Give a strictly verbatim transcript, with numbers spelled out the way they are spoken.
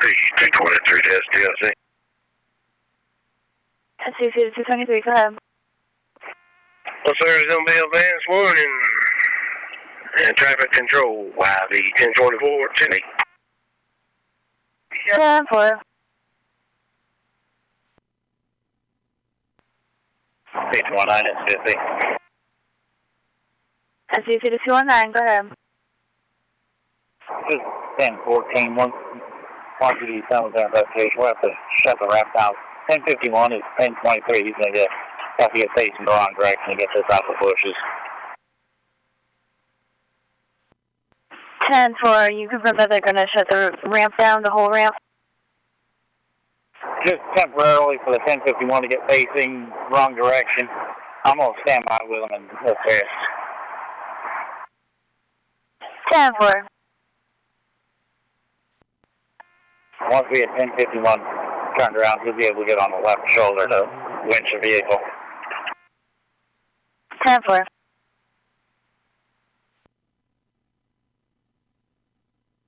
two twenty-three to S T L C. S T L C to two twenty-three, go ahead. Well, sir, there's going to be a advance warning and traffic control, Y V ten twenty-four, ten eight. ten four. eight one nine, S T L C. S T L C to two one nine, go ahead. ten fourteen, one, one to the simultaneous application. We'll have to shut the ramp down. ten fifty-one is ten twenty-three. He's going to get, have to get facing the wrong direction to get this out of the bushes. ten four, you confirm that they're going to shut the ramp down, the whole ramp? Just temporarily for the ten fifty-one to get facing wrong direction. I'm going to stand by with them and assist. ten four. Once we hit ten fifty-one turned around, he'll be able to get on the left shoulder to winch the vehicle. ten four.